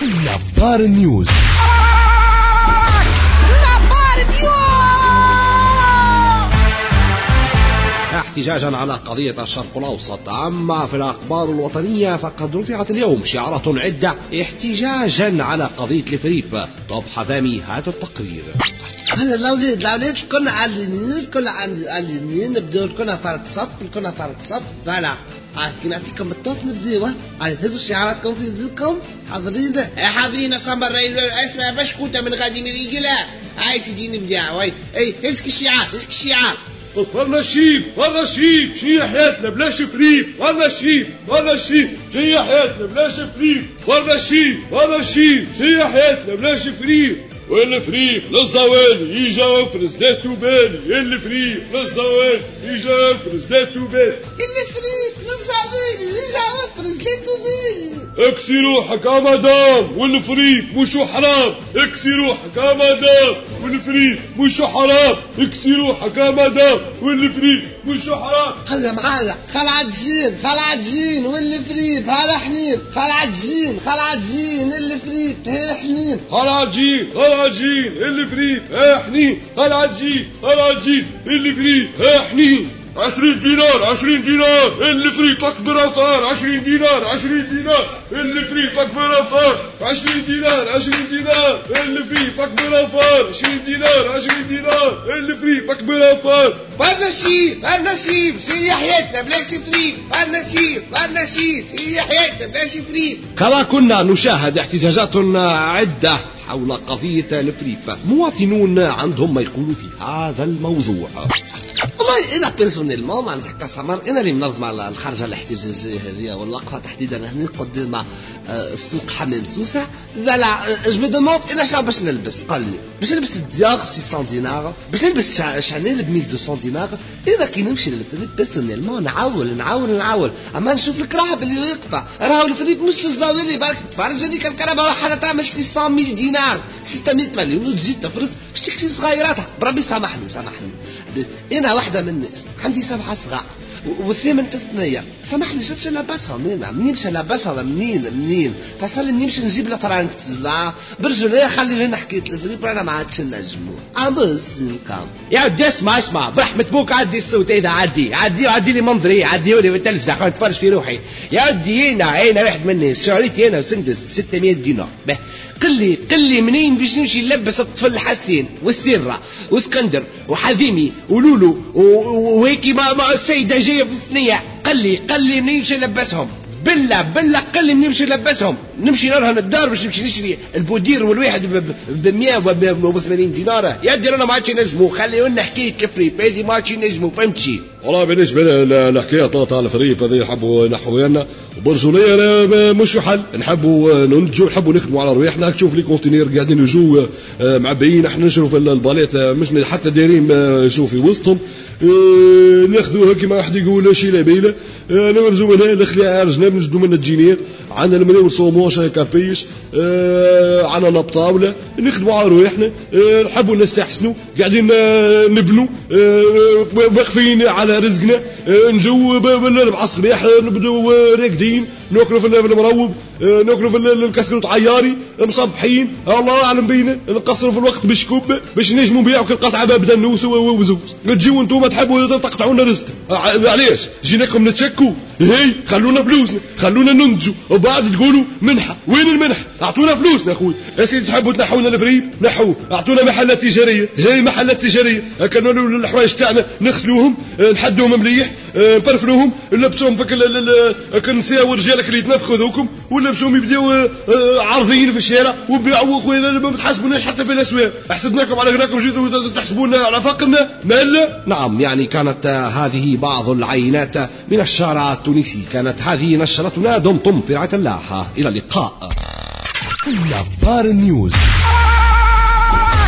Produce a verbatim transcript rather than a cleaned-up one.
نظار نيوز. نظار نيوز. احتجاجا على قضية الشرق الأوسط. أما في الأخبار الوطنية فقد رفعت اليوم شعارات عدة احتجاجا على قضية الفريب. طب حذامي هاتوا التقرير. هذا الأولاد الأولاد كنا علنين كنا علنين نبدأ كنا فرد صف كنا فرد صف فلا كي نعطيكم الطوط نبدأوا هزوا شعاراتكم في يدكم حاضرين حاضرين صنبر اسمع باش كنت من غادي مريقلة هاي سيدي نبدأ واي اي هزك الشعار هزك الشعار فرنا الشيب فرنا الشيب شي حياتنا بلاش فريب فرنا الشيب فرنا الشيب شي حياتنا بلاش فريب فرنا الشيب فرنا الشيب شي حياتنا بلاش فريب والفريق للزوالي يجا وفرز لا تبالي الفريق للزوالي يجا وفرز لا تبالي الفريق للزوالي يجا وفرز لا تبالي اكسي روحك يا مدام والفريق مشو حرام اكسي روحك يا مدام والفريق مشو حرام اكسي روحك يا مدام والفريق مشو حرام. خلى معايا خلعت زين خلعت زين والفريق هلا حنين خلعت زين خلعت زين الفريق هي حنين خلعت زين خلعت زين الفريق هي حنين خلعت زين خلعت زين الفريق هي حنين. عشرين دينار عشرين دينار الفريق أكبر أفار عشرين دينار عشرين دينار الفريق أكبر أفار عشرين دينار عشرين دينار الفريق أكبر أفار عشرين دينار عشرين دينار الفريق أكبر أفار. فالنشيب فالنشيب شي حياتنا بلاش فريق فالنشيب فالنشيب شي حياتنا بلاش فريق. كما كنا نشاهد احتجاجات عدة حول قضية الفريب. مواطنون عندهم ما يقولوا في هذا الموضوع. والله انا بيرسونيلمون معناتها كسمر انا اللي منظم على الخرجه الاحتجاجيه هذه والوقفه تحديدا هنا قدام السوق حمام سوسه. لا لا جو دوموند انا شنو باش نلبس؟ قال لي باش نلبس الدياغ ب ستمية دينار باش نلبس شانيل ب مية ومئتين دينار. اذا كي نمشي للفريق بيرسونيلمون نعاول نعاول نعاول اما نشوف الكراب اللي واقفه راهو الفريق مش للزاوية بالك تفرج هذيك الكرابه واحده تعمل ستمية دينار ستمية مليون وتجي تفرز باش تكسي صغيراتها. بربي سامحني سامحني انا واحده من الناس عندي سبعه صغار والثامن في الثنيه سامحني شوف لابسهم انا منين باش نلبسهم منين منين فصل نمشي نجيب له فرانك تزرع برجوليه خلي لنا حكايه الفريب انا ما عادش نجمو ابس نكم يا ودي اسمع اسمع برحمة بوك عدي الصوت اذا عدي عدي عدي لي منظري عدي لي بالتلفزه خلينا نتفرج في روحي. يا ودي انا انا واحد من الناس شهريتي انا وسندس ستمية دينار. به قل لي قل لي منين باش نمشي نلبس الطفل حسين والسره واسكندر وحذيمي ولولو وهيك ما, ما السيده جايه في الثنيه. قل لي قل لي منين باش نلبسهم بالله بالله قل لي منين باش نلبسهم. نمشي نرهن الدار باش نمشي نشري البودير والواحد ب مية و ثمانين دينار. يا دير انا ما عادش نجمو خلي لنا حكايه الفريب هذه ما عادش نجمو فهمتي. والله بالنسبه للحكايه تاع الفريب هذه نحبوا نحوها لنا برجوليه انا مش حل نحبوا ننتجوا نحبوا نخدموا على رواحنا. تشوف لي كونتينير قاعدين يجوا معبيين احنا نشروا في الباليت مش حتى دايرين شوف في وسطهم ناخذوها كما واحد يقول شي لابيله نمرزو منها نخلي عرجنا بنجدو من الجينيات عندنا المناور صوموش كابيش عندنا نبطاوله نخدموا على رواحنا. نحبوا نستحسنوا قاعدين نبنوا واقفين على رزقنا نجو مع الصباح نبدو راقدين ناكلوا في المروب ناكلوا في الكسكروت عياري مصبحين الله اعلم بينا نقصروا في الوقت بالشكوب باش نجموا نبيعوا كل قطعه باب دنوس وزوز. تجيو انتم تحبوا تقطعوا لنا رزق علاش جيناكم نتشكوا هي خلونا فلوسنا خلونا ننتجوا وبعد تقولوا منحه. وين المنحه؟ اعطونا فلوسنا اخوي. اسيدي تحبوا تنحوا لنا الفريب نحوه اعطونا محلات تجاريه زي محلات تجاريه كانوا الحوايج تاعنا نغسلوهم نحدوهم مليح نفرفلوهم نلبسوهم فك النساء ورجالك اللي يتنفخوا ذوكم ونلبسوهم يبداو عارضين في الشارع وبيعوا خويا ما بتحاسبوناش حتى في الاسواق. حسبناكم على غناكم جيتوا تحسبونا على فقرنا مالا. نعم يعني كانت هذه بعض العينات من الشارع التونسي. كانت هذه نشرتنا دمتم في رعاية الله. إلى اللقاء. نظار نيوز.